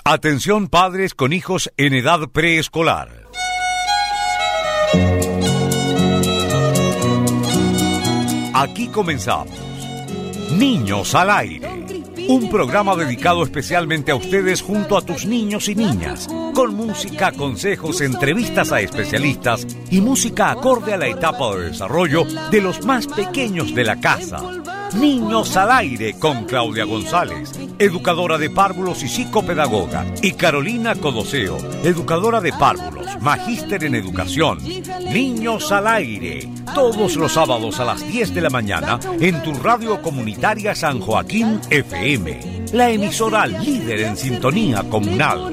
Atención padres con hijos en edad preescolar. Aquí comenzamos. Niños al aire. Un programa dedicado especialmente a ustedes junto a tus niños y niñas, con música, consejos, entrevistas a especialistas y música acorde a la etapa de desarrollo de los más pequeños de la casa. Niños al aire con Claudia González, educadora de párvulos y psicopedagoga, y Carolina Codoseo, educadora de párvulos, magíster en educación. Niños al aire, todos los sábados a las 10 de la mañana en tu radio comunitaria San Joaquín FM, la emisora líder en sintonía comunal.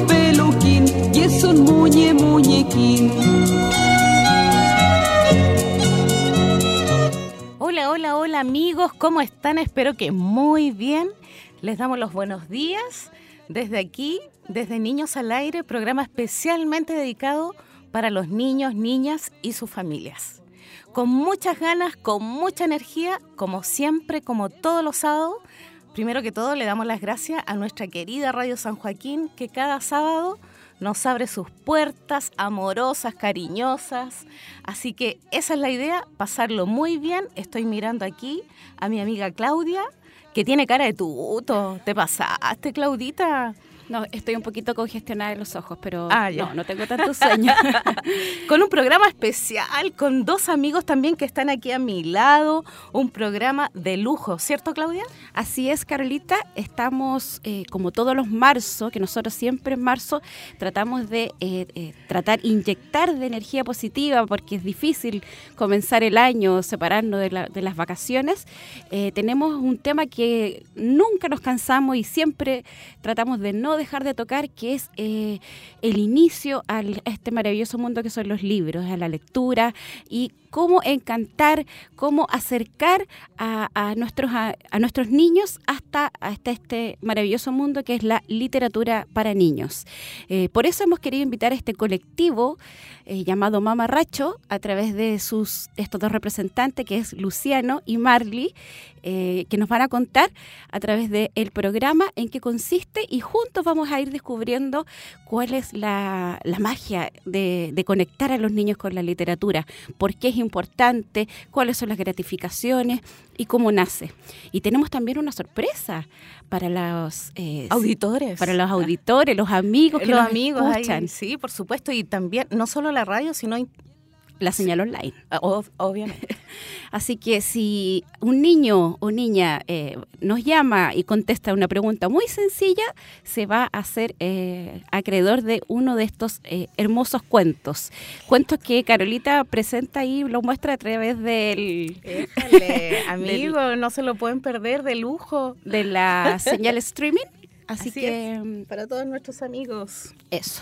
Hola amigos, ¿cómo están? Espero que muy bien. Les damos los buenos días desde aquí, desde Niños al Aire, programa especialmente dedicado para los niños, niñas y sus familias. Con muchas ganas, con mucha energía, como siempre, como todos los sábados. Primero que todo, le damos las gracias a nuestra querida Radio San Joaquín, que cada sábado nos abre sus puertas amorosas, cariñosas. Así que esa es la idea, pasarlo muy bien. Estoy mirando aquí a mi amiga Claudia, que tiene cara de tuto. ¿Te pasaste, Claudita? No, estoy un poquito congestionada en los ojos, pero no tengo tanto sueño. Con un programa especial, con dos amigos también que están aquí a mi lado, un programa de lujo, ¿cierto, Claudia? Así es, Carolita, estamos como todos los marzos, que nosotros siempre en marzo tratamos de inyectar de energía positiva, porque es difícil comenzar el año separarnos de las vacaciones. Tenemos un tema que nunca nos cansamos y siempre tratamos de no dejar de tocar, que es el inicio a este maravilloso mundo que son los libros, a la lectura y cómo encantar, cómo acercar a nuestros niños hasta este maravilloso mundo que es la literatura para niños. Por eso hemos querido invitar a este colectivo llamado Mamarracho a través de estos dos representantes, que es Luciano y Marley, que nos van a contar a través del programa en qué consiste, y juntos vamos a ir descubriendo cuál es la magia de conectar a los niños con la literatura, por qué es importante, cuáles son las gratificaciones y cómo nace. Y tenemos también una sorpresa para los auditores. Para los auditores, los amigos que nos escuchan. Ahí, sí, por supuesto, y también no solo la radio, sino la señal online. Obviamente. Así que si un niño o niña nos llama y contesta una pregunta muy sencilla, se va a hacer acreedor de uno de estos hermosos cuentos. Cuentos que Carolita presenta y lo muestra a través del... Amigo, no se lo pueden perder, de lujo. De la señal streaming. Así que es, para todos nuestros amigos. Eso.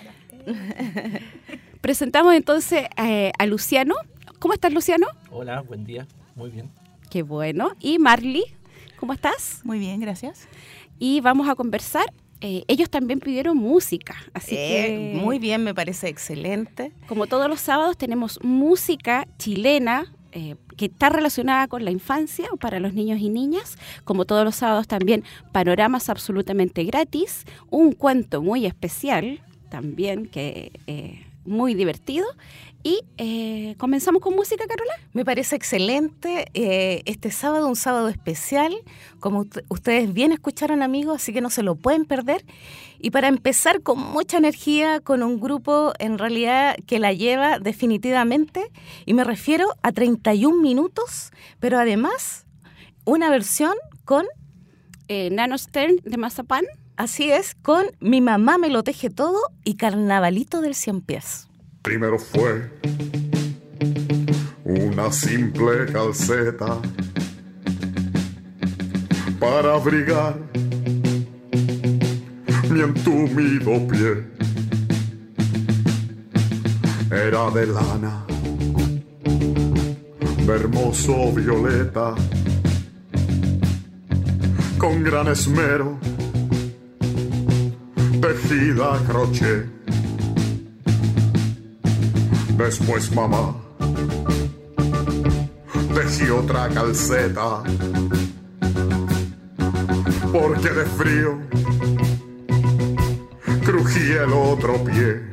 Presentamos entonces a Luciano. ¿Cómo estás, Luciano? Hola, buen día. Muy bien. Qué bueno. Y Marley, ¿cómo estás? Muy bien, gracias. Y vamos a conversar. Ellos también pidieron música, así que... Muy bien, me parece excelente. Como todos los sábados tenemos música chilena, que está relacionada con la infancia para los niños y niñas. Como todos los sábados también panoramas absolutamente gratis, un cuento muy especial también, que muy divertido. Y comenzamos con música, Carola. Me parece excelente. Este sábado, un sábado especial, como ustedes bien escucharon, amigos, así que no se lo pueden perder. Y para empezar con mucha energía, con un grupo en realidad que la lleva definitivamente, y me refiero a 31 minutos, pero además una versión con Nano Stern de Mazapán. Así es, con Mi mamá me lo teje todo y Carnavalito del Cien Pies. Primero fue una simple calceta para abrigar mi entumido pie. Era de lana, de hermoso violeta, con gran esmero, tejida a crochet. Después mamá tejí otra calceta, porque de frío y el otro pie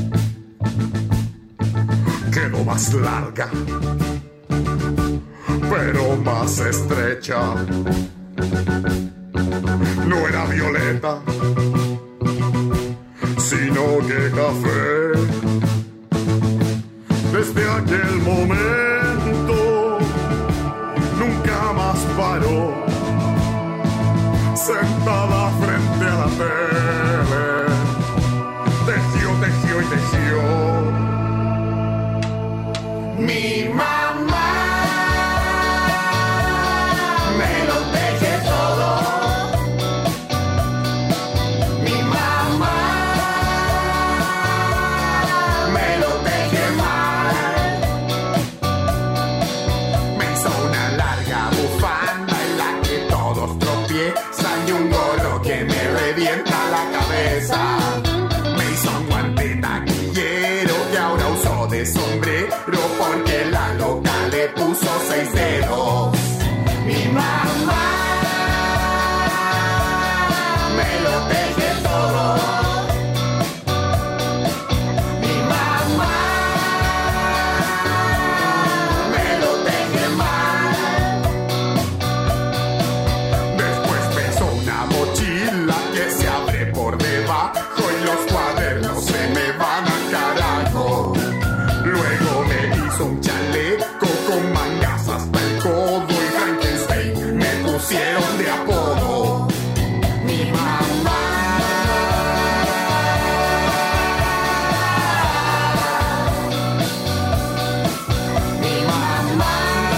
quedó más larga, pero más estrecha. No era violeta, sino que café. Desde aquel momento nunca más paró, sentada frente a la tele, tejió, tejió y tejió. Mi mamá me lo teje todo. Mi mamá me lo teje mal. Me hizo una larga bufanda en la que todos tropiezan y un gorro que me revienta la cabeza. Me hizo un guante taquillero que ahora uso de sombrero porque la loca le puso 6 dedos. Mi mamá me lo teje todo. Mi mamá me lo teje mal. Después pensó una mochila que se abre por debajo y los cuadernos se me van al carajo. Luego me hizo un chaleco con mangas hasta el codo y Frankenstein me pusieron de apodo. Mi mamá mi mamá.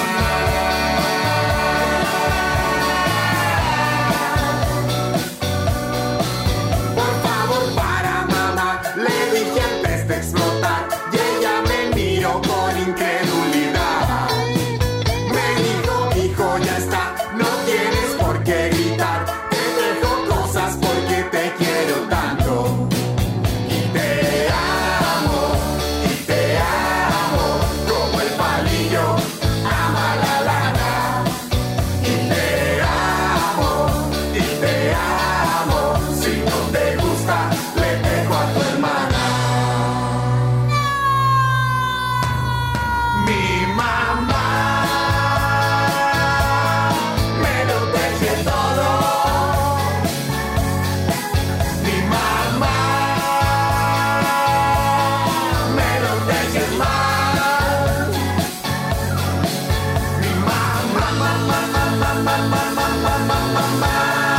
Por favor, para mamá, le dije antes de explotar y ella me miró con incredulidad. Me dijo, hijo, ya está, no tienes por qué gritar. Te dejo cosas porque te quiero tanto. Y te amo, como el palillo ama la lana. Y te amo, si no te gusta, le dejo a tu hermana. Mi mamá me lo teje todo. Mi mamá me lo teje mal. Mi mamá, mamá, mamá, mamá, mamá, mamá, mamá.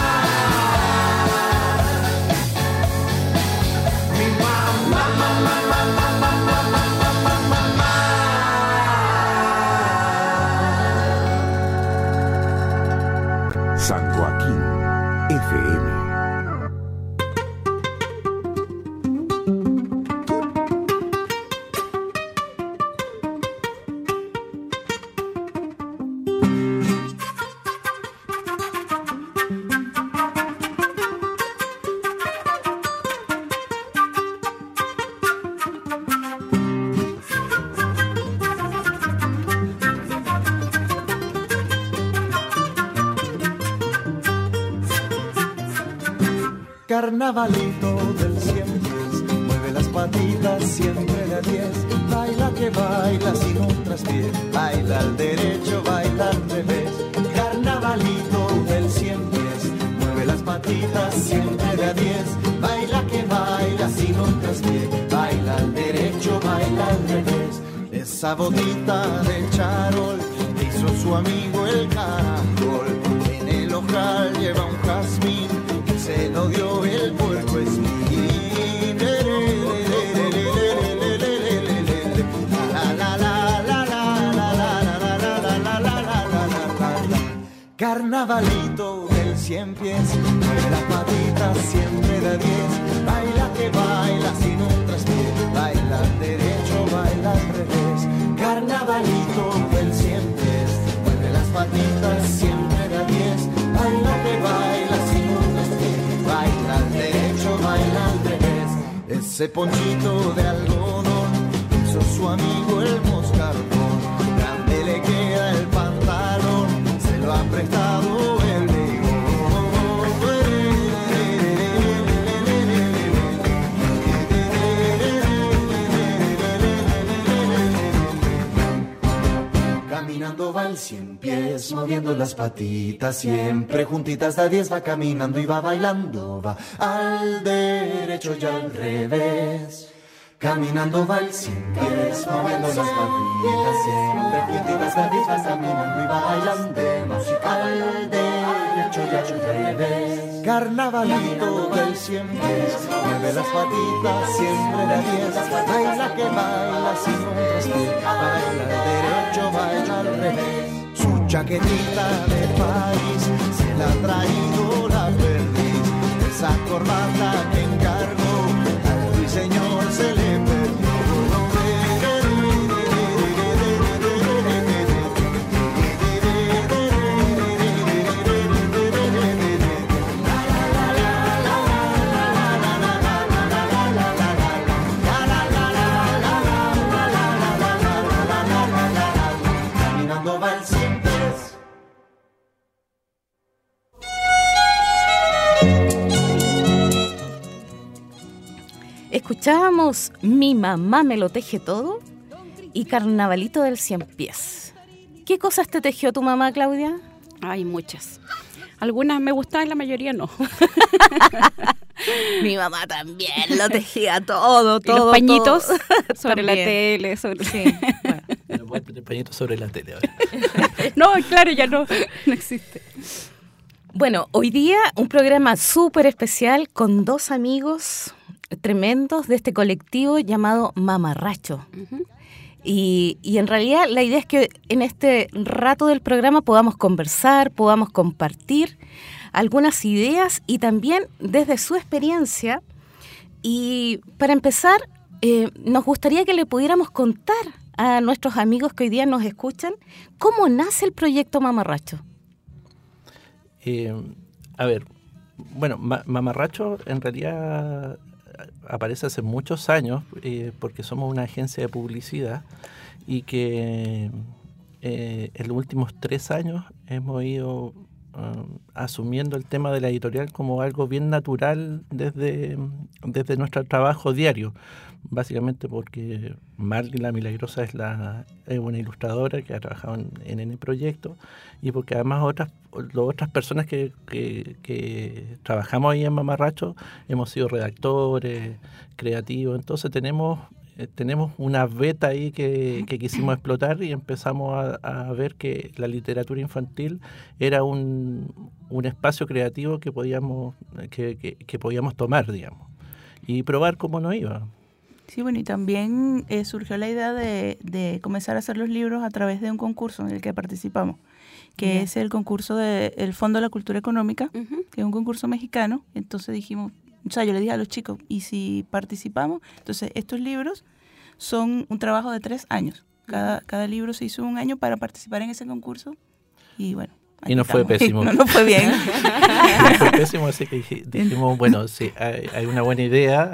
Mi mamá, mamá, mamá, mamá, mamá, mamá. San Joaquín FM. Carnavalito del 110, mueve las patitas siempre de a 10, baila que baila sin un traspié, baila al derecho, baila al revés. Carnavalito del 110, mueve las patitas siempre de a 10, baila que baila sin un traspié, baila al derecho, baila al revés. Esa botita de charol que hizo su amigo el caracol, en el ojal lleva un jazmín, se lo dio el puerco espín. Carnavalito del 100 pies, mueve las patitas siempre de a 10, baila que baila sin un traspié, baila al derecho, baila al revés. Carnavalito del 100 pies, mueve las patitas siempre de a 10, baila que baila sin un traspié, baila al derecho, baila al revés. Ese ponchito de algodón hizo su amigo el moscardón, grande le queda el pantalón, se lo ha prestado el bigón. al 100 pies, moviendo las patitas, siempre juntitas, da 10 va caminando y va bailando, va al derecho y al revés. Caminando va al 100 pies, moviendo las patitas, siempre juntitas, da 10 va caminando y va bailando, va al derecho y al revés. Carnavalito del 100 pies, mueve las patitas, siempre da 10, baila que baila sin un traspié, baila al derecho, baila al revés. Su chaquetita de país se la ha traído la perdiz, esa corbata que encargó al ruiseñor se le perdió. Escuchábamos Mi mamá me lo teje todo y Carnavalito del 100 pies. ¿Qué cosas te tejió tu mamá, Claudia? Hay muchas. Algunas me gustaban, la mayoría no. Mi mamá también lo tejía todo. Los pañitos todo. sobre la tele. Sobre... Sí, bueno. No voy a poner pañitos sobre la tele ahora. No, claro, ya no existe. Bueno, hoy día un programa súper especial con dos amigos tremendos de este colectivo llamado Mamarracho. Uh-huh. Y en realidad la idea es que en este rato del programa podamos conversar, podamos compartir algunas ideas y también desde su experiencia. Y para empezar, nos gustaría que le pudiéramos contar a nuestros amigos que hoy día nos escuchan cómo nace el proyecto Mamarracho. A ver, bueno, Mamarracho en realidad aparece hace muchos años porque somos una agencia de publicidad y que en los últimos 3 años hemos ido asumiendo el tema de la editorial como algo bien natural desde nuestro trabajo diario, básicamente porque Marley la Milagrosa es una ilustradora que ha trabajado en el proyecto y porque además otras personas que trabajamos ahí en Mamarracho hemos sido redactores, creativos, entonces tenemos una beta ahí que quisimos explotar y empezamos a ver que la literatura infantil era un espacio creativo que podíamos tomar, digamos, y probar cómo nos iba. Sí, bueno, y también surgió la idea de comenzar a hacer los libros a través de un concurso en el que participamos, que es el concurso del Fondo de la Cultura Económica, Uh-huh. que es un concurso mexicano. Entonces dijimos, o sea, yo le dije a los chicos, ¿y si participamos? Entonces, estos libros son un trabajo de 3 años. Cada libro se hizo 1 año para participar en ese concurso. Y bueno, y no fue pésimo. No fue bien. No fue pésimo, así que dijimos, bueno, sí, hay una buena idea,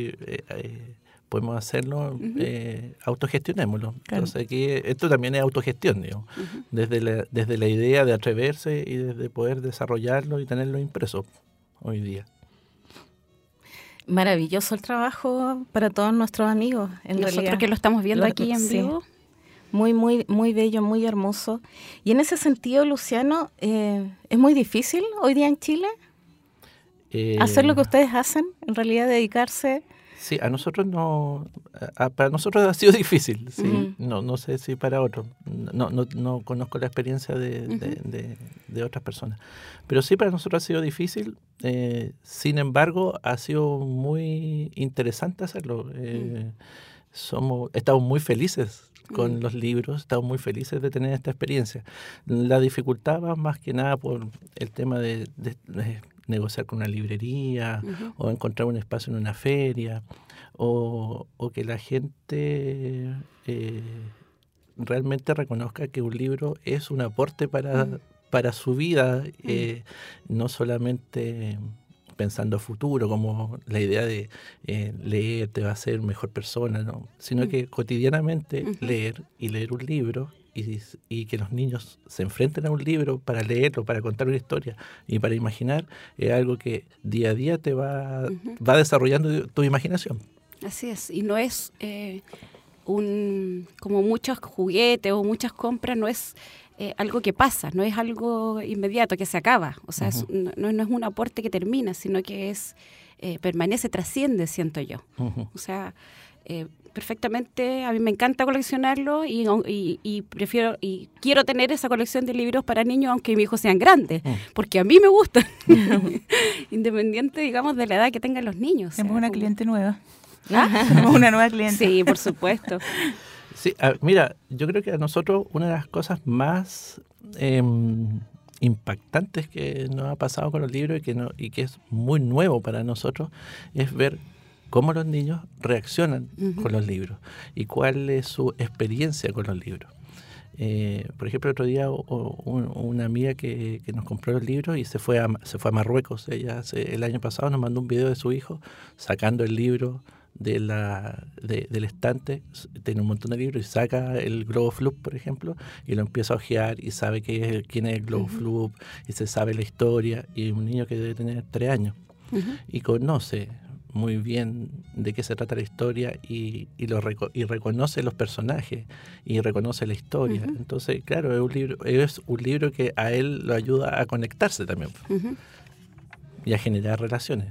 podemos hacerlo, Uh-huh. autogestionémoslo. Claro. Entonces aquí esto también es autogestión, digamos, Uh-huh. desde la idea de atreverse y desde poder desarrollarlo y tenerlo impreso hoy día. Maravilloso el trabajo para todos nuestros amigos, en Nosotros realidad. que lo estamos viendo aquí en sí. vivo. Muy, muy, muy bello, muy hermoso. Y en ese sentido, Luciano, ¿es muy difícil hoy día en Chile hacer lo que ustedes hacen? En realidad, dedicarse... Sí, a nosotros para nosotros ha sido difícil, sí. Uh-huh. No sé si para otros, no conozco la experiencia de otras personas, pero sí para nosotros ha sido difícil, sin embargo ha sido muy interesante hacerlo, estamos muy felices con los libros, estamos muy felices de tener esta experiencia. La dificultad va más que nada por el tema de negociar con una librería, uh-huh, o encontrar un espacio en una feria, o que la gente realmente reconozca que un libro es un aporte para su vida, no solamente pensando a futuro, como la idea de leer te va a hacer mejor persona, ¿no? Sino que cotidianamente leer un libro y que los niños se enfrenten a un libro para leerlo, para contar una historia y para imaginar, es algo que día a día te va desarrollando tu imaginación. Así es, y no es como muchos juguetes o muchas compras, no es algo que pasa, no es algo inmediato, que se acaba. O sea, no es un aporte que termina, sino que permanece, trasciende, siento yo. O sea, perfectamente, a mí me encanta coleccionarlo y prefiero y quiero tener esa colección de libros para niños, aunque mis hijos sean grandes, porque a mí me gustan, independiente, digamos, de la edad que tengan los niños. Tenemos una cliente nueva. ¿Ah? Tenemos una nueva cliente. Sí, por supuesto. Sí, mira, yo creo que a nosotros una de las cosas más impactantes que nos ha pasado con los libros y que es muy nuevo para nosotros es ver cómo los niños reaccionan con los libros y cuál es su experiencia con los libros. Por ejemplo, el otro día una amiga que nos compró los libros y se fue a Marruecos. Ella el año pasado nos mandó un video de su hijo sacando el libro del estante, tiene un montón de libros y saca el Globo Flug, por ejemplo, y lo empieza a hojear y sabe quién es el Globo Flug y se sabe la historia, y es un niño que debe tener 3 años y conoce muy bien de qué se trata la historia y reconoce los personajes y reconoce la historia. Entonces, claro, es un libro que a él lo ayuda a conectarse también y a generar relaciones.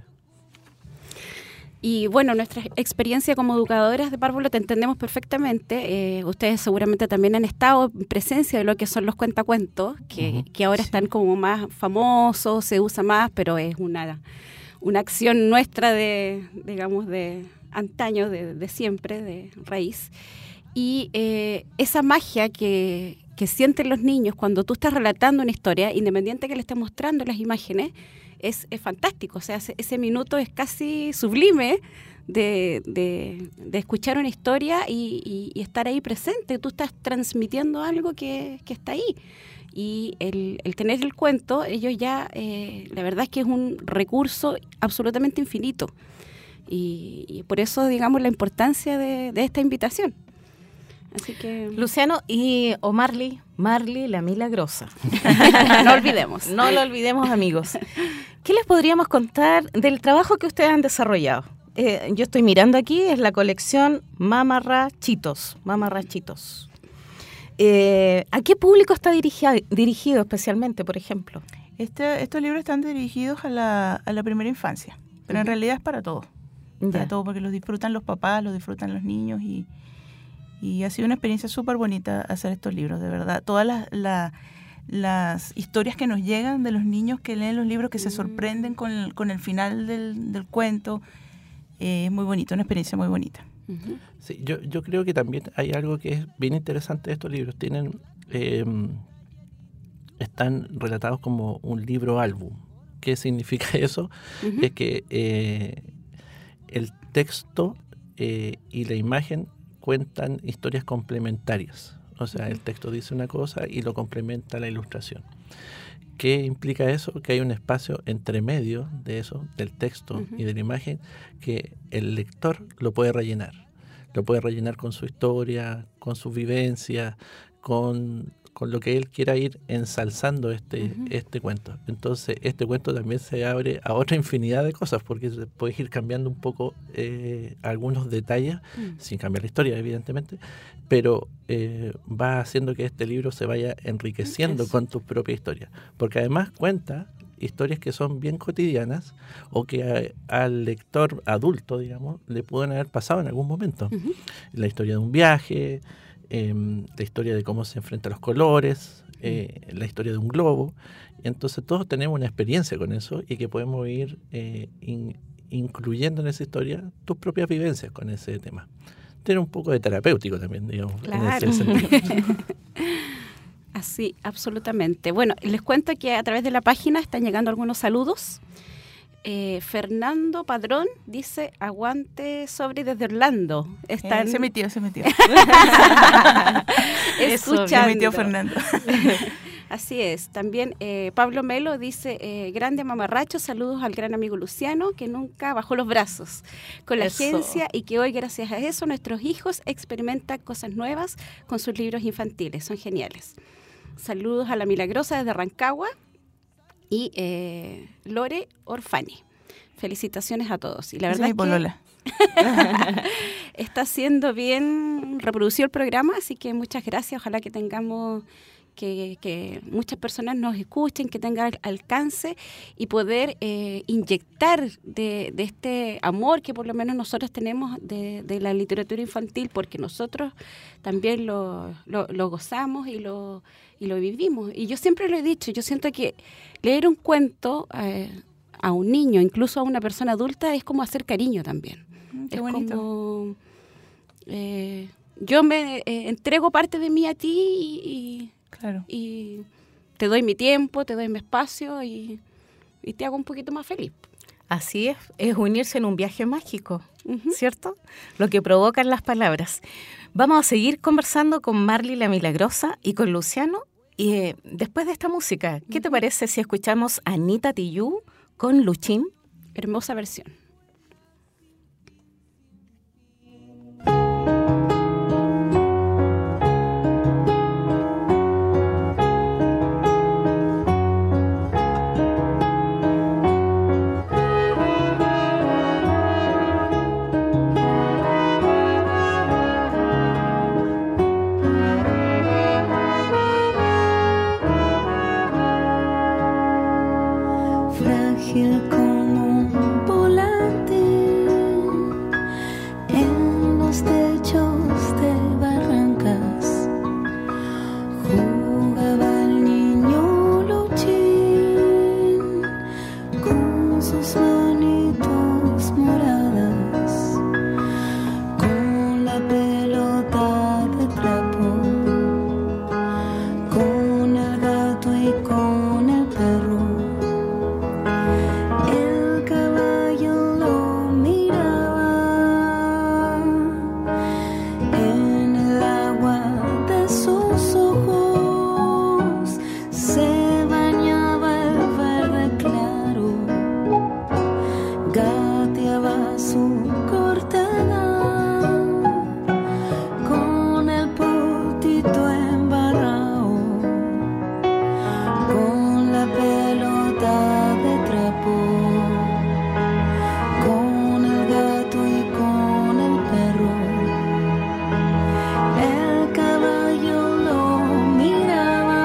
Y bueno, nuestra experiencia como educadoras de párvulo te entendemos perfectamente. Ustedes seguramente también han estado en presencia de lo que son los cuentacuentos, que ahora están como más famosos, se usa más, pero es una acción nuestra de antaño, de siempre, de raíz. Y esa magia que sienten los niños cuando tú estás relatando una historia, independiente que le estés mostrando las imágenes, es fantástico. O sea, ese minuto es casi sublime de escuchar una historia y estar ahí presente. Tú estás transmitiendo algo que está ahí. Y el tener el cuento, ellos ya, la verdad es que es un recurso absolutamente infinito. Y por eso, digamos, la importancia de esta invitación. Así que... Luciano y Marley la milagrosa. No olvidemos. No lo olvidemos, amigos. ¿Qué les podríamos contar del trabajo que ustedes han desarrollado? Yo estoy mirando aquí, es la colección Mamarrachitos. ¿A qué público está dirigido especialmente, por ejemplo? Estos libros están dirigidos a la primera infancia, pero en realidad es para todos. Para todos, porque los disfrutan los papás, los disfrutan los niños y ha sido una experiencia súper bonita hacer estos libros, de verdad. Todas las historias que nos llegan de los niños que leen los libros, que se sorprenden con el final del cuento, es muy bonito, una experiencia muy bonita. Sí, yo creo que también hay algo que es bien interesante de estos libros. Están relatados como un libro álbum. ¿Qué significa eso? Es que el texto y la imagen cuentan historias complementarias. O sea, el texto dice una cosa y lo complementa la ilustración. ¿Qué implica eso? Que hay un espacio entre medio de eso, del texto y de la imagen, que el lector lo puede rellenar. Lo puede rellenar con su historia, con su vivencia, con lo que él quiera ir ensalzando este cuento. Entonces, este cuento también se abre a otra infinidad de cosas, porque puedes ir cambiando un poco algunos detalles, sin cambiar la historia, evidentemente, pero va haciendo que este libro se vaya enriqueciendo con tu propia historia. Porque además cuenta historias que son bien cotidianas o que al lector adulto, digamos, le pueden haber pasado en algún momento. La historia de un viaje, la historia de cómo se enfrentan los colores, la historia de un globo. Entonces todos tenemos una experiencia con eso y que podemos ir incluyendo en esa historia tus propias vivencias con ese tema. Tiene un poco de terapéutico también, digamos. Claro. En ese sentido. Así, absolutamente. Bueno, les cuento que a través de la página están llegando algunos saludos. Fernando Padrón dice, aguante sobre desde Orlando. Están... Se metió. Escuchando. Se metió Fernando. Así es. También Pablo Melo dice, grande mamarracho, saludos al gran amigo Luciano, que nunca bajó los brazos con la agencia y que hoy, gracias a eso, nuestros hijos experimentan cosas nuevas con sus libros infantiles. Son geniales. Saludos a la Milagrosa desde Rancagua y Lore Orfani. Felicitaciones a todos. Y la verdad es que está siendo bien reproducido el programa, así que muchas gracias. Ojalá que tengamos que muchas personas nos escuchen, que tengan alcance y poder inyectar de este amor que por lo menos nosotros tenemos de la literatura infantil, porque nosotros también lo gozamos y lo vivimos. Y yo siempre lo he dicho, yo siento que leer un cuento a un niño, incluso a una persona adulta, es como hacer cariño también. Qué es bonito. como... yo me entrego parte de mí a ti Claro. y te doy mi tiempo, te doy mi espacio y te hago un poquito más feliz. Así es unirse en un viaje mágico, Ujú. ¿cierto? Lo que provocan las palabras. Vamos a seguir conversando con Marly la Milagrosa y con Luciano. Y después de esta música, ¿qué te parece si escuchamos a Anita Tijoux con Luchín? Hermosa versión. Frágil como un volante en los techos de barrancas, jugaba el niño Luchín con sus manitos moradas, con la pelota de trapo, con el gato y con el perro. El caballo lo miraba en el agua de sus ojos, se bañaba el verde claro, gateaba su cortada con el potito embarrado, con la pelota de trapo, con el gato y con el perro. El caballo lo miraba.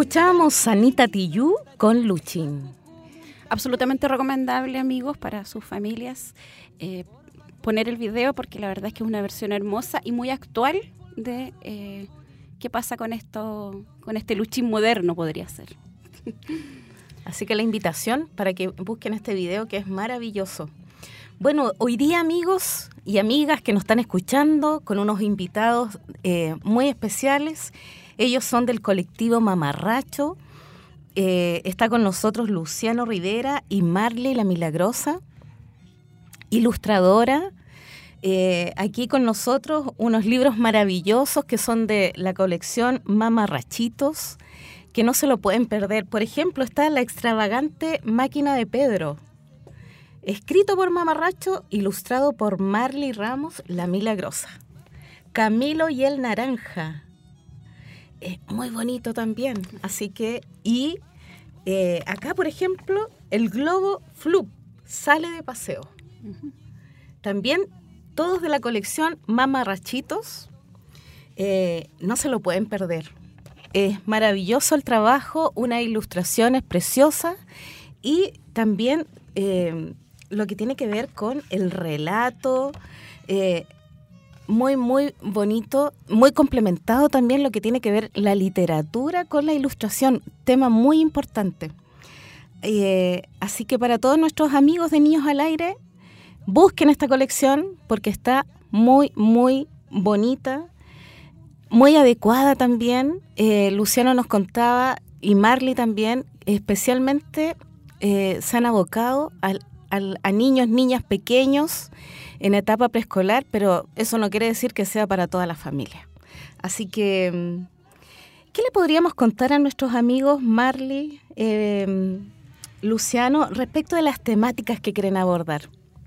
Escuchábamos Sanita Tillú con Luchín. Absolutamente recomendable, amigos, para sus familias poner el video, porque la verdad es que es una versión hermosa y muy actual de qué pasa con este Luchín moderno, podría ser. Así que la invitación para que busquen este video, que es maravilloso. Bueno, hoy día, amigos y amigas que nos están escuchando, con unos invitados muy especiales. Ellos son del colectivo Mamarracho. Está con nosotros Luciano Rivera y Marley la Milagrosa, ilustradora. Aquí con nosotros unos libros maravillosos que son de la colección Mamarrachitos, que no se lo pueden perder. Por ejemplo, está La extravagante máquina de Pedro, escrito por Mamarracho, ilustrado por Marley Ramos la Milagrosa. Camilo y el Naranja, muy bonito también. Así que, y acá, por ejemplo, el globo Flup sale de paseo. También todos de la colección Mamarrachitos, no se lo pueden perder. Es maravilloso el trabajo, unas ilustraciones preciosas y también lo que tiene que ver con el relato, muy, muy bonito, muy complementado también lo que tiene que ver la literatura con la ilustración, tema muy importante. Así que para todos nuestros amigos de Niños al Aire, busquen esta colección porque está muy, muy bonita, muy adecuada también. Luciano nos contaba, y Marley también, especialmente se han abocado a niños, niñas pequeños en etapa preescolar, pero eso no quiere decir que sea para toda la familia. Así que, ¿qué le podríamos contar a nuestros amigos Marley, Luciano, respecto de las temáticas que quieren abordar?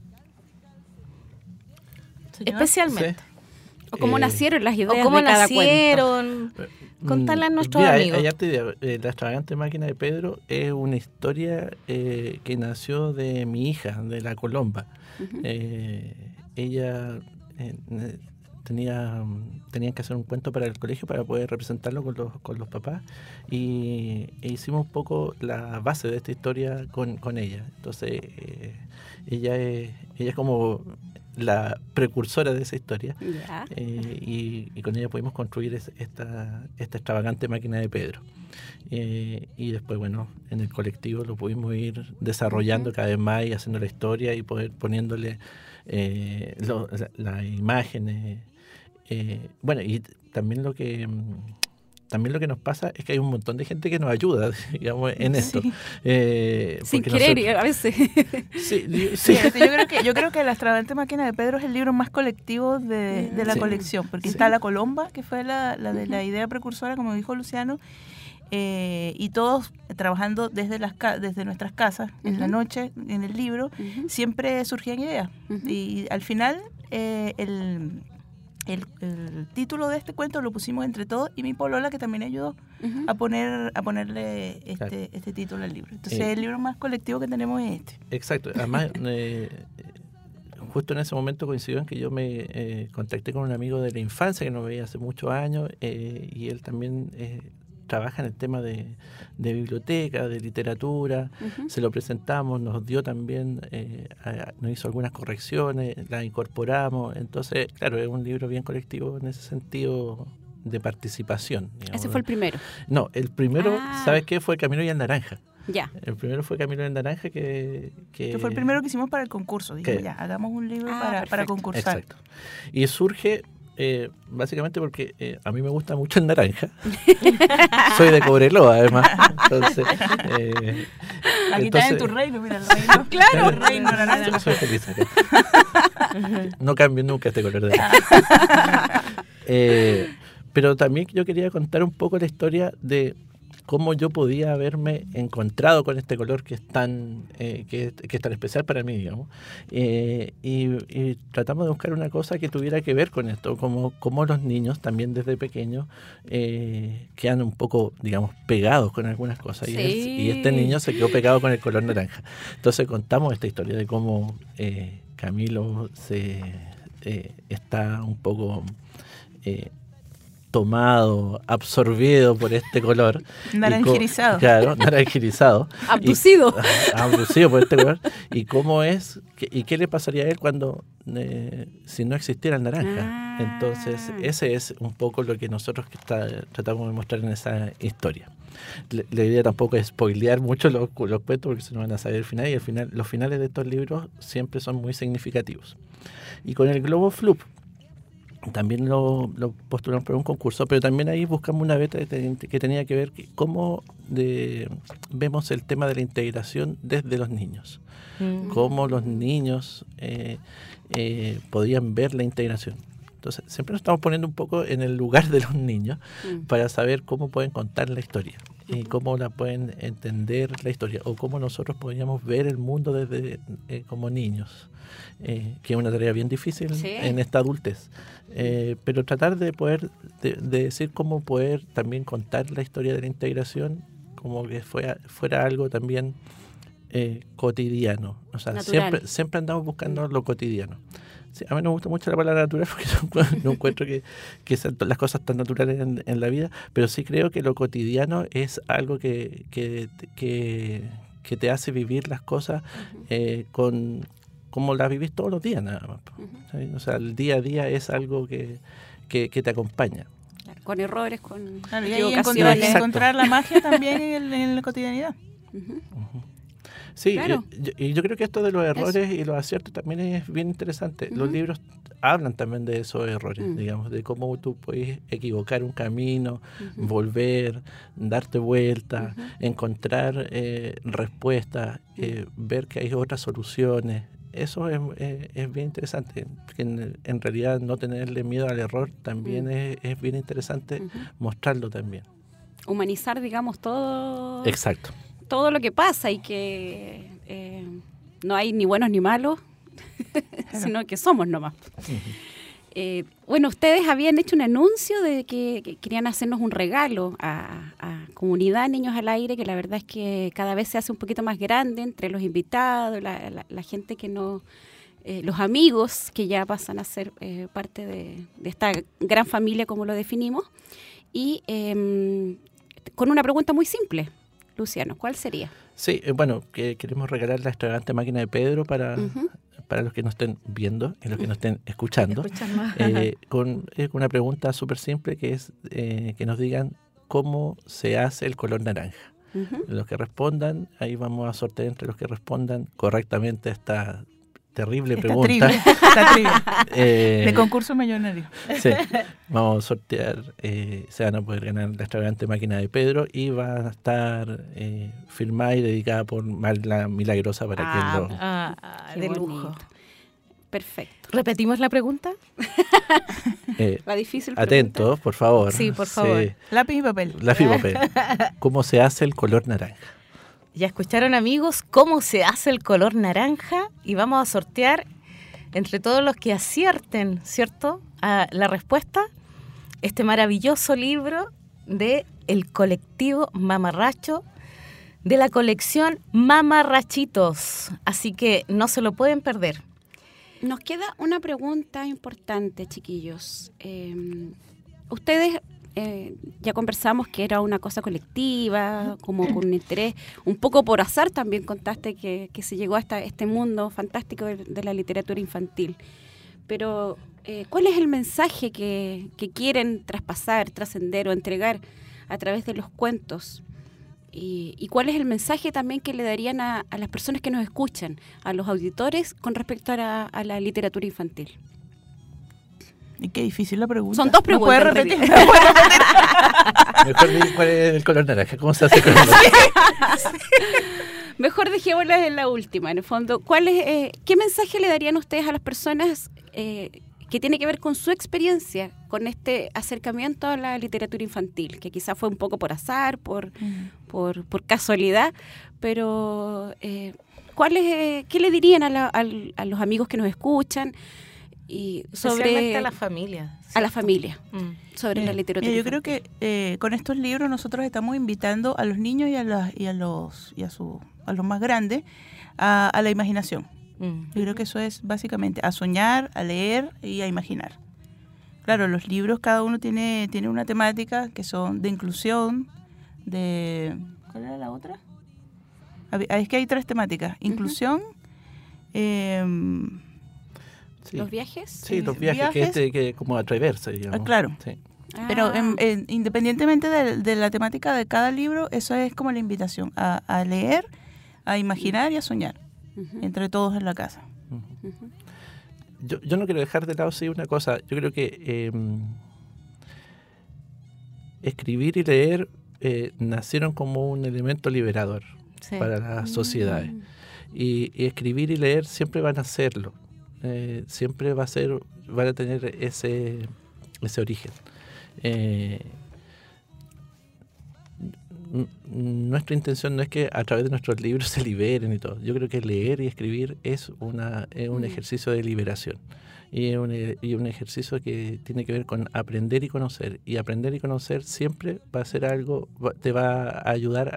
Señor. Especialmente. Sí. O cómo nacieron las ideas O cómo de cada nacieron. Contarle a nuestros amigos. Allá te digo, La extravagante máquina de Pedro es una historia que nació de mi hija, de la Colomba. Uh-huh. Ella tenían que hacer un cuento para el colegio para poder representarlo con los papás e hicimos un poco la base de esta historia con ella. Entonces ella es como la precursora de esa historia. Yeah. Y con ella pudimos construir esta extravagante máquina de Pedro. Y después, bueno, en el colectivo lo pudimos ir desarrollando cada vez más y haciendo la historia y poder poniéndole las imágenes. Bueno, y también lo que nos pasa es que hay un montón de gente que nos ayuda, digamos, en esto. Sin querer, a veces. Sí. Yo creo que La extravagante máquina de Pedro es el libro más colectivo de la colección, porque está La Colomba, que fue la de la idea precursora, como dijo Luciano, y todos trabajando desde nuestras casas, en la noche, en el libro, siempre surgían ideas. Y al final, el título de este cuento lo pusimos entre todos y mi polola, que también ayudó a ponerle este título al libro. Entonces el libro más colectivo que tenemos es este. Exacto. Además, justo en ese momento coincidió en que yo me contacté con un amigo de la infancia que no veía hace muchos años y él también trabaja en el tema de biblioteca, de literatura. Se lo presentamos, nos dio también, nos hizo algunas correcciones, las incorporamos. Entonces, claro, es un libro bien colectivo en ese sentido de participación. Digamos. ¿Ese fue el primero? No, el primero, ¿sabes qué? Fue Camilo y el Naranja. Ya. El primero fue Camilo y el Naranja que fue el primero que hicimos para el concurso. Dijimos, ya, hagamos un libro para concursar. Exacto. Y surge básicamente porque a mí me gusta mucho el naranja. Soy de Cobreloa, además. Entonces, aquí estás en tu reino, mira el reino. Claro, el reino naranja. Yo soy feliz acá. No cambio nunca este color de pero también yo quería contar un poco la historia de cómo yo podía haberme encontrado con este color que es tan especial para mí, digamos. Y tratamos de buscar una cosa que tuviera que ver con esto, como los niños también desde pequeños quedan un poco, digamos, pegados con algunas cosas. Sí. Y este niño se quedó pegado con el color naranja. Entonces contamos esta historia de cómo Camilo está un poco tomado, absorbido por este color. Naranjirizado. Claro, naranjirizado. Abducido. Abducido por este color. ¿Y cómo es? ¿Y qué le pasaría a él cuando si no existiera el naranja? Entonces, ese es un poco lo que nosotros tratamos de mostrar en esa historia. La idea tampoco es spoilear mucho los cuentos porque se nos van a saber el final, y los finales de estos libros siempre son muy significativos. Y con el Globo Flup también lo postulamos por un concurso, pero también ahí buscamos una beta que tenía que ver cómo vemos el tema de la integración desde los niños. Cómo los niños podían ver la integración. Entonces, siempre nos estamos poniendo un poco en el lugar de los niños para saber cómo pueden contar la historia y cómo la pueden entender la historia, o cómo nosotros podríamos ver el mundo desde como niños, que es una tarea bien difícil en esta adultez. Pero tratar de poder de decir cómo poder también contar la historia de la integración como que fuera algo también cotidiano. O sea, siempre andamos buscando lo cotidiano. Sí, a mí me gusta mucho la palabra natural porque no encuentro que sean las cosas tan naturales en la vida, pero sí creo que lo cotidiano es algo que te hace vivir las cosas como las vivís todos los días nada más. ¿Sí? O sea, el día a día es algo que te acompaña. Con errores, con equivocaciones. Encontrar la magia también en la cotidianidad. Sí, claro. Yo creo que esto de los errores y los aciertos también es bien interesante. Los libros hablan también de esos errores, digamos, de cómo tú puedes equivocar un camino, volver, darte vuelta, encontrar respuestas, ver que hay otras soluciones. Eso es bien interesante. Que en realidad no tenerle miedo al error también es bien interesante mostrarlo también. Humanizar, digamos, todo. Exacto. Todo lo que pasa y que no hay ni buenos ni malos, sino que somos nomás. Bueno, ustedes habían hecho un anuncio de que querían hacernos un regalo a Comunidad Niños al Aire, que la verdad es que cada vez se hace un poquito más grande entre los invitados, la gente que no... los amigos que ya pasan a ser parte de esta gran familia, como lo definimos, y con una pregunta muy simple. Luciano, ¿cuál sería? Sí, bueno, que queremos regalar la extravagante máquina de Pedro para los que nos estén viendo y los que nos estén escuchando. Con una pregunta súper simple que es que nos digan cómo se hace el color naranja. Los que respondan, ahí vamos a sortear entre los que respondan correctamente esta terrible pregunta. Está trivia. De concurso millonario. Sí, vamos a sortear, se van a poder ganar la extravagante máquina de Pedro y va a estar firmada y dedicada por Marla Milagrosa para que de lujo. Perfecto. ¿Repetimos la pregunta? La difícil pregunta. Atentos, por favor. Sí, por favor. Sí. Lápiz y papel. Lápiz y papel. ¿Cómo se hace el color naranja? Ya escucharon, amigos, cómo se hace el color naranja, y vamos a sortear entre todos los que acierten, ¿cierto?, a la respuesta, este maravilloso libro de el colectivo Mamarracho, de la colección Mamarrachitos. Así que no se lo pueden perder. Nos queda una pregunta importante, chiquillos. Ustedes... ya conversamos que era una cosa colectiva, como con interés, un poco por azar también contaste que se llegó hasta este mundo fantástico de la literatura infantil. Pero, ¿cuál es el mensaje que quieren traspasar, trascender o entregar a través de los cuentos? ¿Y cuál es el mensaje también que le darían a las personas que nos escuchan, a los auditores, con respecto a la literatura infantil? Y qué difícil la pregunta. Son dos preguntas. ¿Me puedes repetir? Mejor di cuál es el color naranja. ¿Cómo se hace el color naranja? Mejor dejémosla en la última, en el fondo. ¿Qué mensaje le darían ustedes a las personas que tiene que ver con su experiencia, con este acercamiento a la literatura infantil? Que quizás fue un poco por azar, por casualidad, pero ¿qué le dirían a los amigos que nos escuchan? Y especialmente a la familia. ¿cierto? A la familia, sobre la literatura. Yo creo que con estos libros nosotros estamos invitando a los niños y a los más grandes a la imaginación. Yo creo que eso es básicamente a soñar, a leer y a imaginar. Claro, los libros cada uno tiene una temática que son de inclusión, ¿cuál era la otra? Es que hay 3 temáticas. Inclusión, ¿los viajes? Sí, los viajes, que como atreverse, digamos. Claro. Sí. Pero independientemente de la temática de cada libro, eso es como la invitación a leer, a imaginar y a soñar, entre todos en la casa. Yo no quiero dejar de lado una cosa. Yo creo que escribir y leer nacieron como un elemento liberador para las sociedades. Y escribir y leer siempre van a hacerlo. Siempre van a tener ese origen. Nuestra intención no es que a través de nuestros libros se liberen y todo. Yo creo que leer y escribir es un ejercicio de liberación y un ejercicio que tiene que ver con aprender y conocer. Y aprender y conocer siempre va a ser algo, te va a ayudar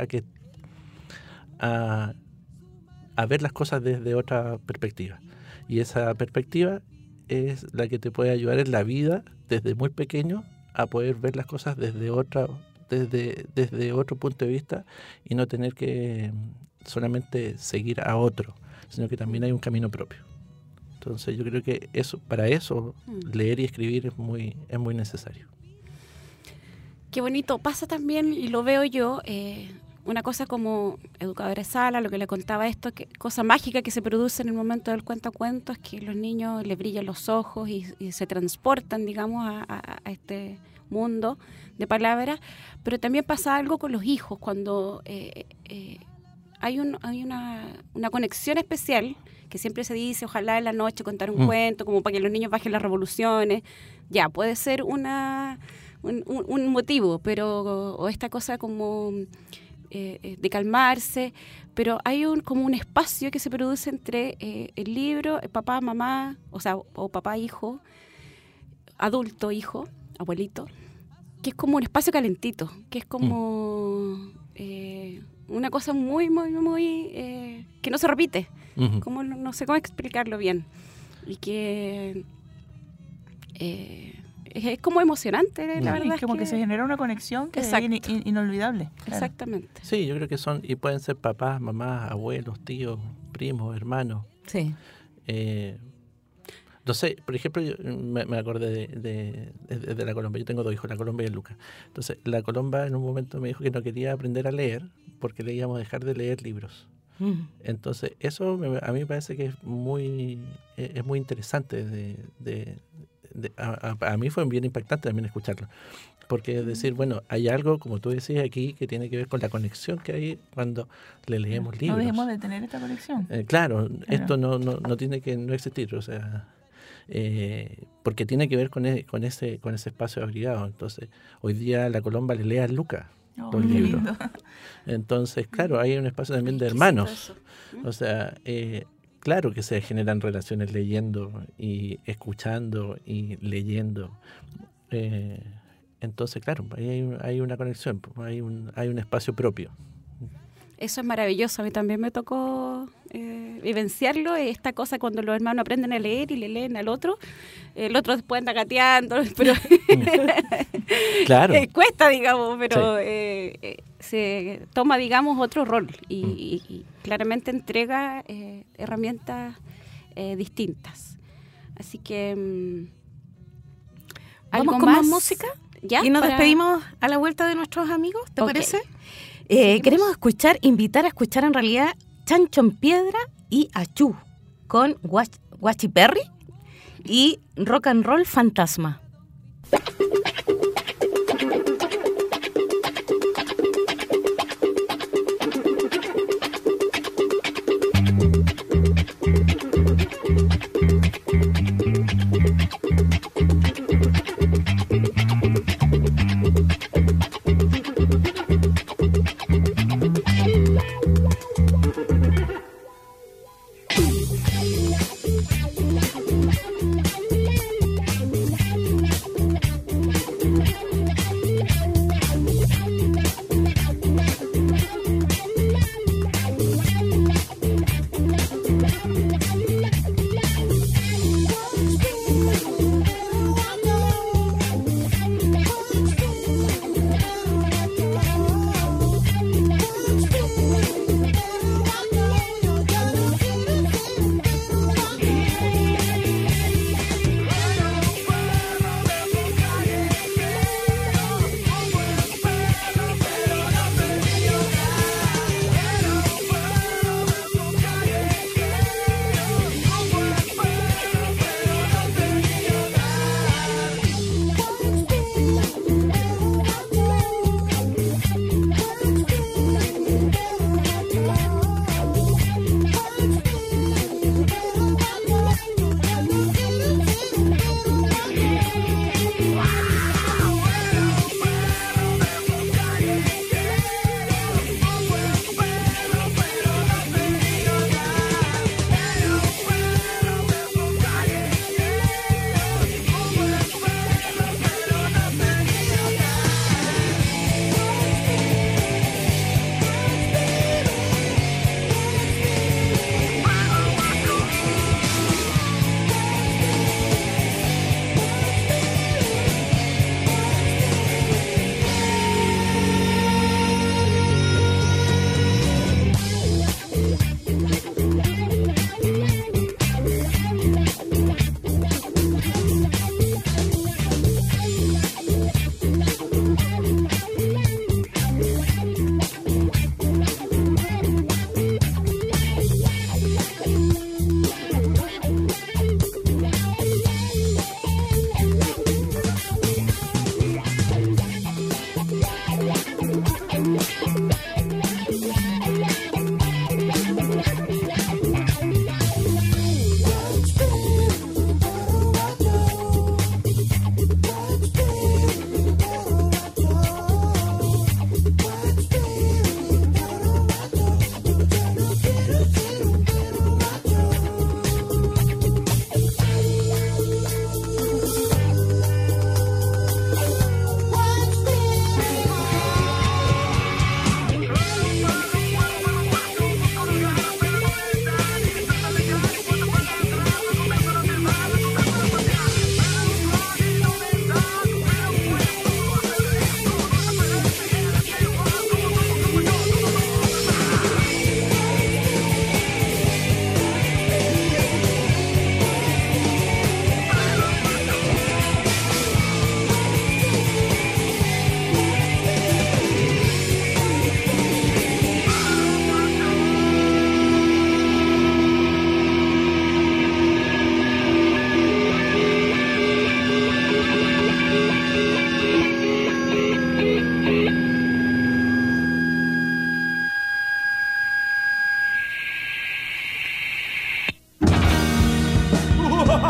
a ver las cosas desde otra perspectiva. Y esa perspectiva es la que te puede ayudar en la vida desde muy pequeño a poder ver las cosas desde otro punto de vista y no tener que solamente seguir a otro, sino que también hay un camino propio. Entonces yo creo que para eso leer y escribir es muy necesario. Qué bonito. Pasa también, y lo veo yo, una cosa como educadora de sala, lo que le contaba esto, que cosa mágica que se produce en el momento del cuentacuentos, que los niños les brillan los ojos y se transportan, digamos, a este mundo de palabras, pero también pasa algo con los hijos, cuando hay una conexión especial, que siempre se dice, ojalá en la noche contar un cuento, como para que los niños bajen las revoluciones, ya, puede ser un motivo, pero o esta cosa como de calmarse, pero hay como un espacio que se produce entre el libro, el papá, mamá, o papá, hijo, adulto, hijo, abuelito, que es como un espacio calentito, que es como una cosa muy, muy, muy que no se repite, como no sé cómo explicarlo bien, y que es como emocionante, la verdad. Es como que se genera una conexión que es inolvidable. Claro. Exactamente. Sí, yo creo que y pueden ser papás, mamás, abuelos, tíos, primos, hermanos. Sí. No sé, por ejemplo, yo me acordé de la Colomba. Yo tengo 2 hijos, la Colomba y el Lucas. Entonces, la Colomba en un momento me dijo que no quería aprender a leer porque le íbamos a dejar de leer libros. Entonces, eso a mí me parece que es muy interesante. A mí fue bien impactante también escucharlo. Porque es decir, bueno, hay algo, como tú decías aquí, que tiene que ver con la conexión que hay cuando le leemos libros. No dejemos de tener esta conexión. Claro, esto no tiene que no existir, o sea, porque tiene que ver con ese espacio abrigado. Entonces, hoy día la Colomba le lee a Lucas los libros. Lindo. Entonces, claro, hay un espacio también de hermanos. O sea, claro que se generan relaciones leyendo y escuchando y leyendo. Entonces, claro, ahí hay una conexión, hay un espacio propio. Eso es maravilloso. A mí también me tocó vivenciarlo. Esta cosa cuando los hermanos aprenden a leer y le leen al otro. El otro después anda gateando, pero claro. Cuesta, digamos, pero sí. Se toma, digamos, otro rol y claramente entrega herramientas distintas. Así que... ¿Vamos con más música? ¿Ya? Y nos despedimos a la vuelta de nuestros amigos, ¿te parece? Queremos invitar a escuchar en realidad Chancho en Piedra y Achú con Guachiperri y Rock and Roll Fantasma.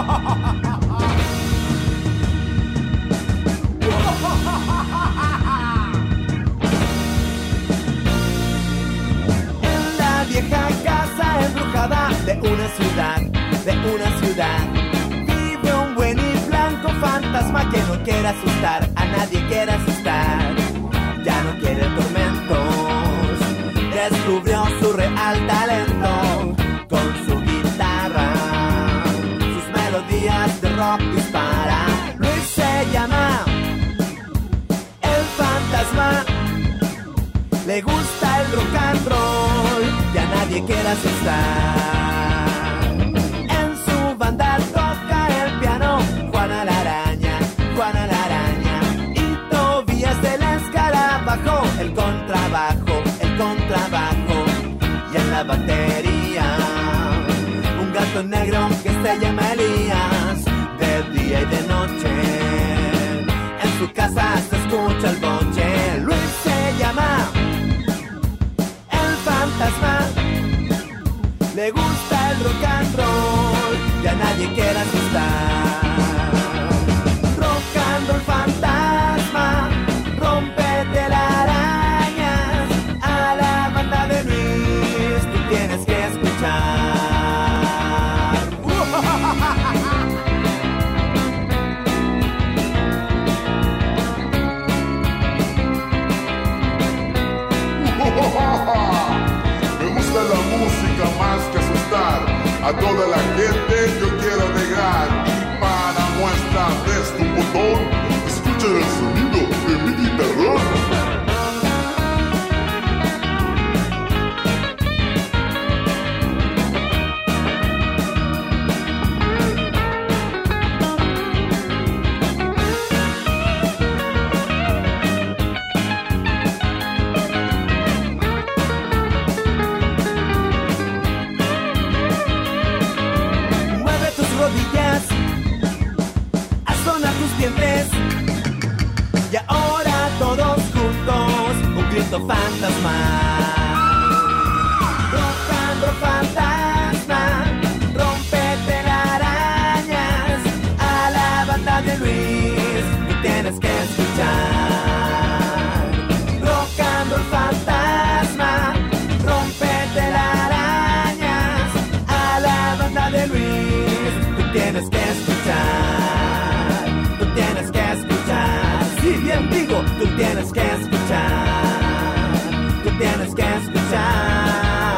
En la vieja casa embrujada de una ciudad, vive un buen y blanco fantasma que no quiere asustar, a nadie quiere asustar, ya no quiere tormentos, descubrió su real talento, con su guitarra, sus melodías de rock dispara. Luis se llama el fantasma, le gusta el rock and roll y a nadie quiere asustar. En su banda toca el piano Juana la Araña, y Tobías del Escarabajo, el contrabajo, y en la batería un gato negro que se llama Elías. De día y de noche en su casa se escucha el boche. Luis se llama el fantasma, le gusta el rock and roll y a nadie quiere asustar. Rock and roll fantasma, rompe telarañas, a la banda de Luis tú tienes que escuchar. Me gusta la música más que asustar. A toda la gente yo quiero alegrar. Y para muestra desde un botón, escuchen el sonido de mi guitarrón. Y ahora todos juntos, un grito fantasma. Rock and roll fantasma, rompe telarañas, a la banda de Luis tú tienes que escuchar. Rock and roll fantasma, rompe telarañas, a la banda de Luis tú tienes que escuchar. Tienes que escuchar, si bien digo, tú tienes que escuchar, tú tienes que escuchar.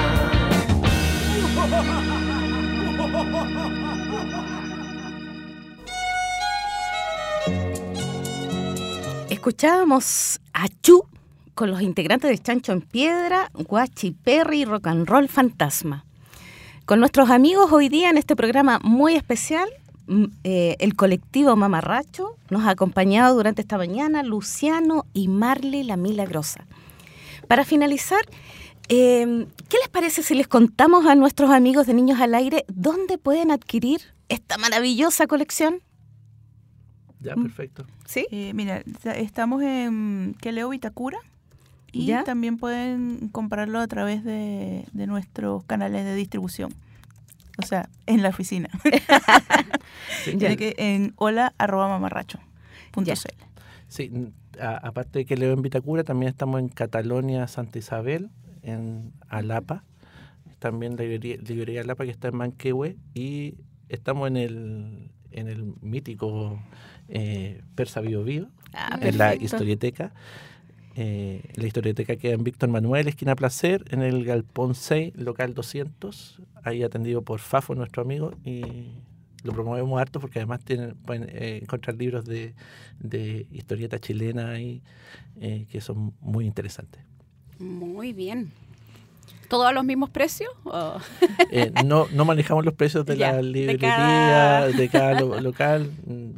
Escuchábamos a Chu con los integrantes de Chancho en Piedra, Guachiperri y Rock and Roll Fantasma. Con nuestros amigos hoy día en este programa muy especial, el colectivo Mamarracho nos ha acompañado durante esta mañana Luciano y Marley la Milagrosa. Para finalizar, ¿qué les parece si les contamos a nuestros amigos de Niños al Aire dónde pueden adquirir esta maravillosa colección? Ya, perfecto. ¿Sí? Mira, estamos en Queleo, Vitacura, y ¿Ya? también pueden comprarlo a través de nuestros canales de distribución. O sea, en la oficina. Ya. En hola@mamarracho.cl. Sí, aparte de que leo en Vitacura, también estamos en Catalonia, Santa Isabel, en Alapa, también la librería Alapa que está en Manquehue, y estamos en el mítico Persa Bio Bio, en la historieteca. La historieteca queda en Víctor Manuel, esquina Placer, en el Galpón 6, local 200, ahí atendido por Fafo, nuestro amigo, y lo promovemos harto porque además pueden encontrar libros de historieta chilena ahí que son muy interesantes. Muy bien. ¿Todos a los mismos precios? ¿O? No manejamos los precios de la librería, de cada local.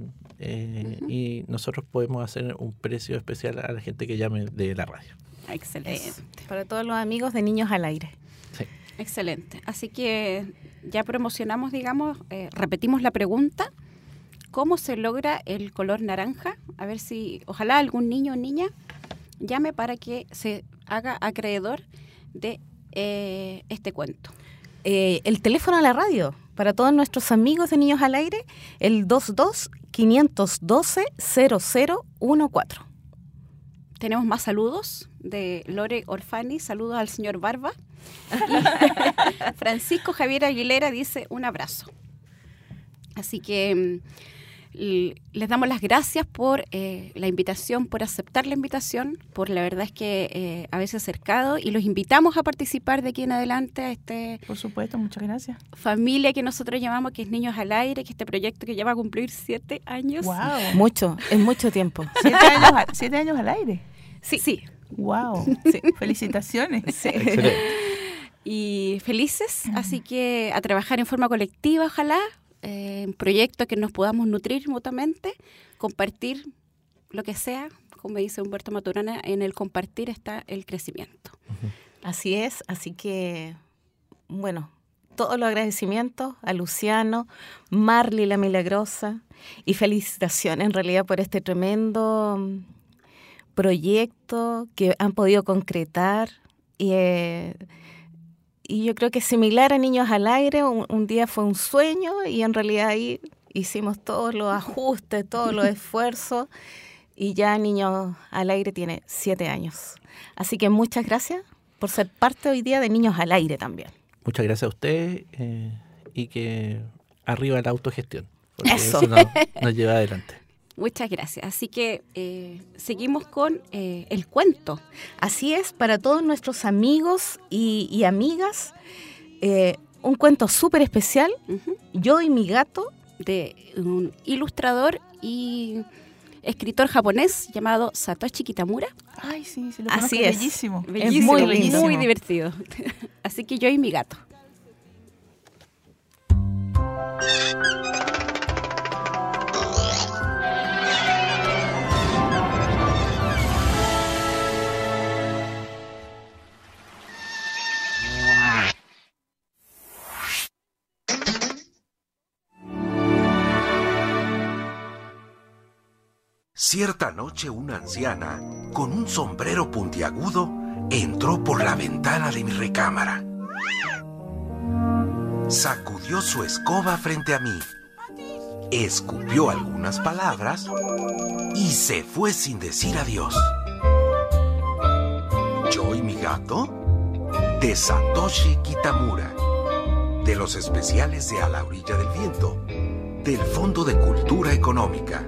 Y nosotros podemos hacer un precio especial a la gente que llame de la radio. Excelente. Para todos los amigos de Niños al Aire. Sí. Excelente. Así que ya promocionamos, digamos, repetimos la pregunta. ¿Cómo se logra el color naranja? A ver si, ojalá algún niño o niña llame para que se haga acreedor de este cuento. El teléfono a la radio. para todos nuestros amigos de Niños al Aire, el 22-512-0014. Tenemos más saludos de Lore Orfani, saludos al señor Barba. Y Francisco Javier Aguilera dice un abrazo. Así que les damos las gracias por la invitación, por aceptar la invitación, por la verdad es que haberse acercado, y los invitamos a participar de aquí en adelante a este... Por supuesto, muchas gracias. Familia que nosotros llamamos, que es Niños al Aire, que este proyecto que ya va a cumplir 7 años. Wow. Mucho, es mucho tiempo. 7 años al aire. Sí. Wow. Sí. Felicitaciones. Sí. Excelente. Y felices, así que a trabajar en forma colectiva, ojalá, en proyectos que nos podamos nutrir mutuamente, compartir lo que sea, como dice Humberto Maturana, en el compartir está el crecimiento. Así es, así que, bueno, todos los agradecimientos a Luciano, Marly la Milagrosa, y felicitaciones en realidad por este tremendo proyecto que han podido concretar, y yo creo que similar a Niños al Aire, un día fue un sueño y en realidad ahí hicimos todos los ajustes, todos los esfuerzos, y ya Niños al Aire tiene 7 años. Así que muchas gracias por ser parte hoy día de Niños al Aire también. Muchas gracias a usted y que arriba la autogestión, porque Eso. eso nos lleva adelante. Muchas gracias. Así que seguimos con el cuento. Así es, para todos nuestros amigos y amigas, un cuento súper especial, Yo y mi gato, De un ilustrador y escritor japonés llamado Satoshi Kitamura. Ay, sí, se lo conozco. Así es. Bellísimo. Bellísimo, muy lindo. muy divertido. Así que Yo y mi gato. Cierta noche una anciana, con un sombrero puntiagudo, entró por la ventana de mi recámara. Sacudió su escoba frente a mí, escupió algunas palabras y se fue sin decir adiós. Yo y mi gato, de Satoshi Kitamura, de los especiales de A la orilla del viento, del Fondo de Cultura Económica.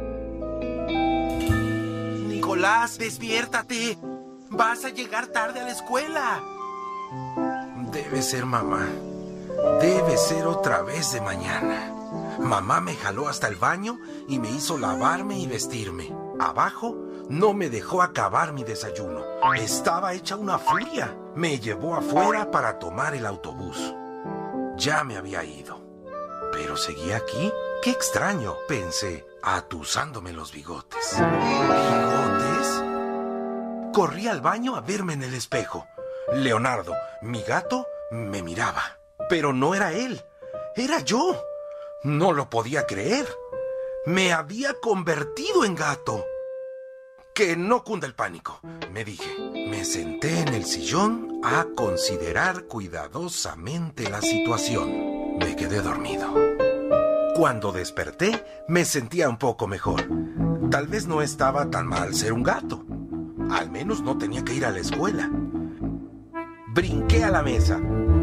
Nicolás, despiértate. Vas a llegar tarde a la escuela. Debe ser mamá. Debe ser otra vez de mañana. Mamá me jaló hasta el baño y me hizo lavarme y vestirme. Abajo no me dejó acabar mi desayuno. Estaba hecha una furia. Me llevó afuera para tomar el autobús. Ya me había ido. Pero seguía aquí. Qué extraño, pensé, atusándome los bigotes. ¿Bigotes? Corrí al baño a verme en el espejo. Leonardo, mi gato, me miraba. Pero no era él, era yo. No lo podía creer. Me había convertido en gato. Que no cunda el pánico, me dije. Me senté en el sillón a considerar cuidadosamente la situación. Me quedé dormido. Cuando desperté, me sentía un poco mejor. Tal vez no estaba tan mal ser un gato. Al menos no tenía que ir a la escuela. Brinqué a la mesa.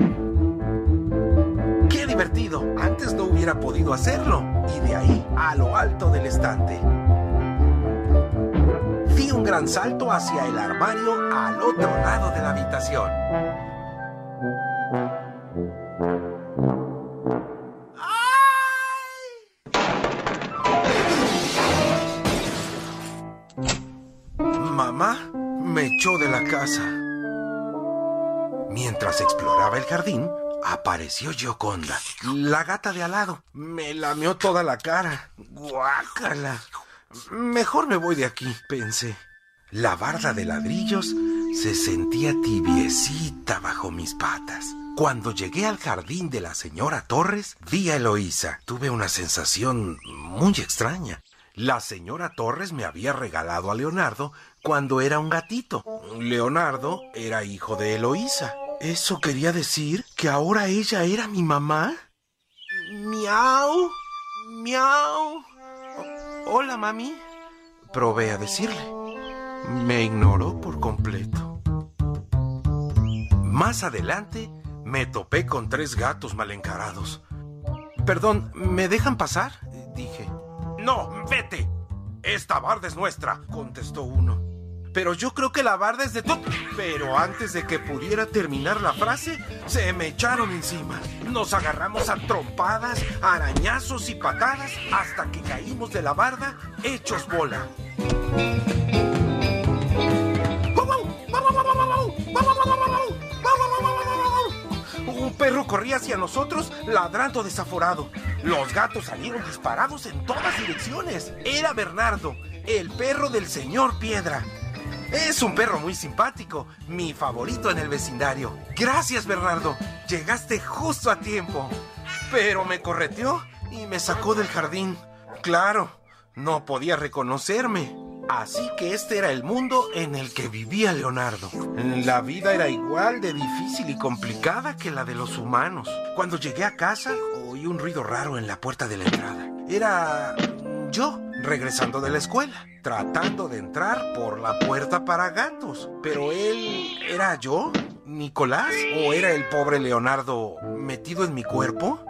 ¡Qué divertido! Antes no hubiera podido hacerlo. Y de ahí, a lo alto del estante. Di un gran salto hacia el armario al otro lado de la habitación. Mamá me echó de la casa. Mientras exploraba el jardín, apareció Gioconda, la gata de al lado. Me lamió toda la cara. ¡Guácala! Mejor me voy de aquí, pensé. La barda de ladrillos se sentía tibiecita bajo mis patas. Cuando llegué al jardín de la señora Torres, vi a Eloísa. Tuve una sensación muy extraña. La señora Torres me había regalado a Leonardo cuando era un gatito. Leonardo era hijo de Eloísa. ¿Eso quería decir que ahora ella era mi mamá? Miau, miau. Hola, mami. Probé a decirle. Me ignoró por completo. Más adelante me topé con 3 gatos mal encarados. Perdón, ¿me dejan pasar?, dije. No, vete. Esta barda es nuestra, contestó uno. Pero yo creo que la barda es de tú. Pero antes de que pudiera terminar la frase, se me echaron encima. Nos agarramos a trompadas, arañazos y patadas hasta que caímos de la barda hechos bola. Un perro corría hacia nosotros ladrando desaforado. Los gatos salieron disparados en todas direcciones. Era Bernardo, el perro del señor Piedra. Es un perro muy simpático, mi favorito en el vecindario. Gracias, Bernardo. Llegaste justo a tiempo. Pero me correteó y me sacó del jardín. Claro, no podía reconocerme. Así que este era el mundo en el que vivía Leonardo. La vida era igual de difícil y complicada que la de los humanos. Cuando llegué a casa, oí un ruido raro en la puerta de la entrada. Era yo, regresando de la escuela, tratando de entrar por la puerta para gatos. Pero él, ¿era yo, Nicolás? ¿O era el pobre Leonardo metido en mi cuerpo?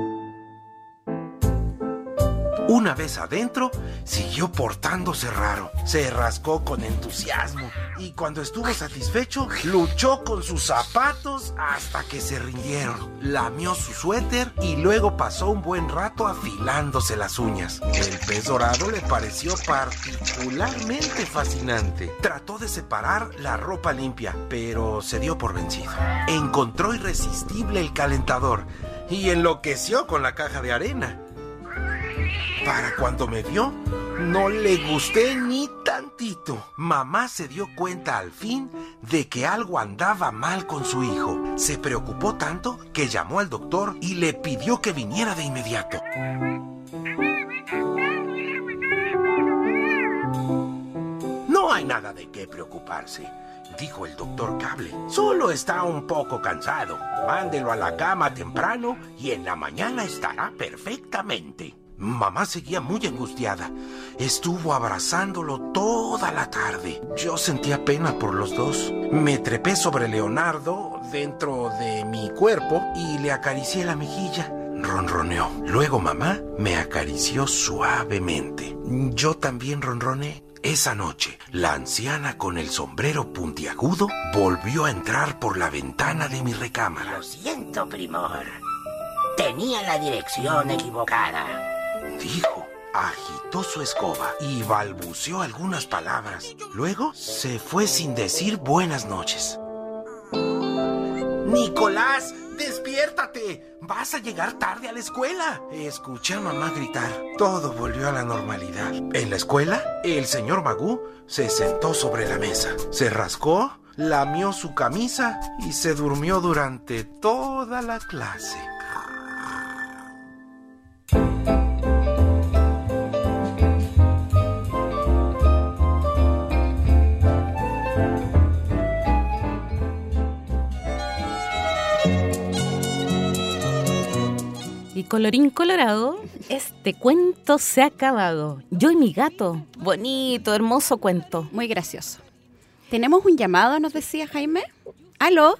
Una vez adentro, siguió portándose raro. Se rascó con entusiasmo y cuando estuvo satisfecho, luchó con sus zapatos hasta que se rindieron. Lamió su suéter y luego pasó un buen rato afilándose las uñas. El pez dorado le pareció particularmente fascinante. Trató de separar la ropa limpia, pero se dio por vencido. Encontró irresistible el calentador y enloqueció con la caja de arena. Para cuando me vio, no le gusté ni tantito. Mamá se dio cuenta al fin de que algo andaba mal con su hijo. Se preocupó tanto que llamó al doctor y le pidió que viniera de inmediato. No hay nada de qué preocuparse, dijo el doctor Cable. Solo está un poco cansado. Mándelo a la cama temprano y en la mañana estará perfectamente. Mamá seguía muy angustiada. Estuvo abrazándolo toda la tarde. Yo sentía pena por los dos. Me trepé sobre Leonardo dentro de mi cuerpo y le acaricié la mejilla. Ronroneó. Luego mamá me acarició suavemente. Yo también ronroneé. Esa noche, la anciana con el sombrero puntiagudo volvió a entrar por la ventana de mi recámara. Lo siento, primor. Tenía la dirección equivocada, dijo. Agitó su escoba y balbuceó algunas palabras. Luego se fue sin decir buenas noches. ¡Nicolás, despiértate! ¡Vas a llegar tarde a la escuela! Escuché a mamá gritar. Todo volvió a la normalidad. En la escuela, el señor Magú se sentó sobre la mesa. Se rascó, lamió su camisa y se durmió durante toda la clase. Y colorín colorado, este cuento se ha acabado. Yo y mi gato. Bonito, hermoso cuento. Muy gracioso. Tenemos un llamado, nos decía Jaime. ¿Aló?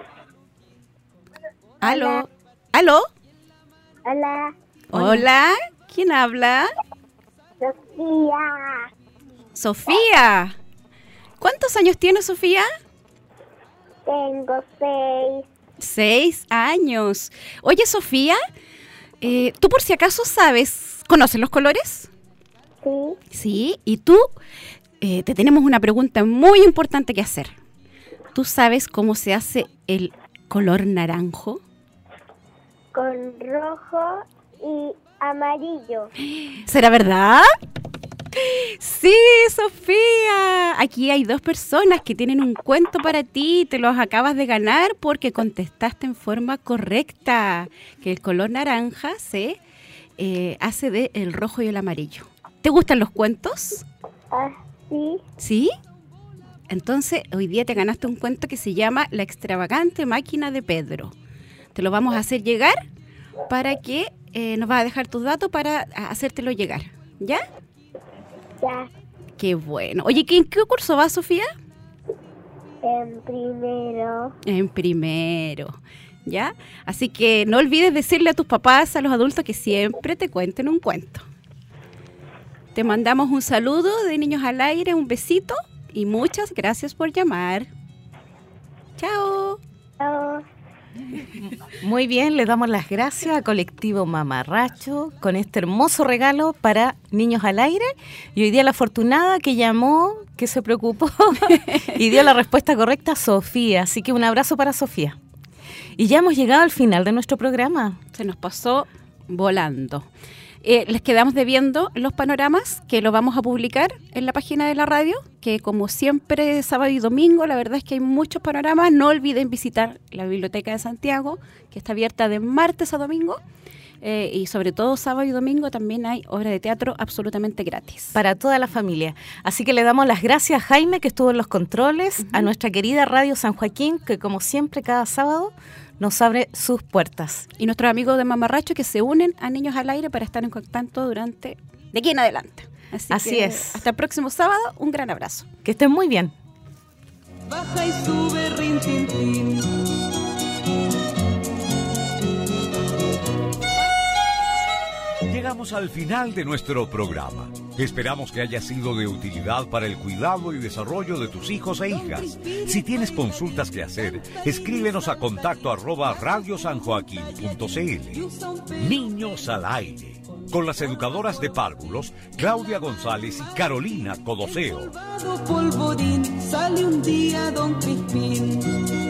¿Aló? ¿Aló? Hola. Hola. ¿Quién habla? Sofía. Sofía. ¿Cuántos años tiene Sofía? Tengo 6. 6 años. Oye, Sofía, ¿tú por si acaso conoces los colores? Sí. Sí, y tú, te tenemos una pregunta muy importante que hacer. ¿Tú sabes cómo se hace el color naranjo? Con rojo y amarillo. ¿Será verdad? Sí, Sofía. Aquí hay 2 personas que tienen un cuento para ti. Te los acabas de ganar porque contestaste en forma correcta. Que el color naranja se hace del rojo y el amarillo. ¿Te gustan los cuentos? Sí. ¿Sí? Entonces, hoy día te ganaste un cuento que se llama La extravagante máquina de Pedro. Te lo vamos a hacer llegar para que nos vas a dejar tus datos para hacértelo llegar. ¿Ya? Ya. Qué bueno. Oye, ¿en qué curso vas, Sofía? En primero. En primero. ¿Ya? Así que no olvides decirle a tus papás, a los adultos, que siempre te cuenten un cuento. Te mandamos un saludo de Niños al Aire, un besito y muchas gracias por llamar. Chao. Chao. Muy bien, le damos las gracias a Colectivo Mamarracho con este hermoso regalo para Niños al Aire. Y hoy día la afortunada que llamó, que se preocupó y dio la respuesta correcta, Sofía. Así que un abrazo para Sofía. Y ya hemos llegado al final de nuestro programa. Se nos pasó volando. Les quedamos debiendo los panoramas que lo vamos a publicar en la página de la radio, que como siempre sábado y domingo, la verdad es que hay muchos panoramas. No olviden visitar la Biblioteca de Santiago, que está abierta de martes a domingo, y sobre todo sábado y domingo también hay obra de teatro absolutamente gratis. Para toda la familia. Así que le damos las gracias a Jaime, que estuvo en los controles, a nuestra querida Radio San Joaquín, que como siempre cada sábado nos abre sus puertas. Y nuestros amigos de Mamarracho que se unen a Niños al Aire para estar en contacto de aquí en adelante. Así es. Hasta el próximo sábado, un gran abrazo. Que estén muy bien. Baja y sube, rin, tin, tin. Llegamos al final de nuestro programa. Esperamos que haya sido de utilidad para el cuidado y desarrollo de tus hijos e hijas. Si tienes consultas que hacer, escríbenos a contacto@radiosanjoaquin.cl. Niños al Aire, con las educadoras de párvulos Claudia González y Carolina Codoseo. Polvorín, sale un día Don Crispín.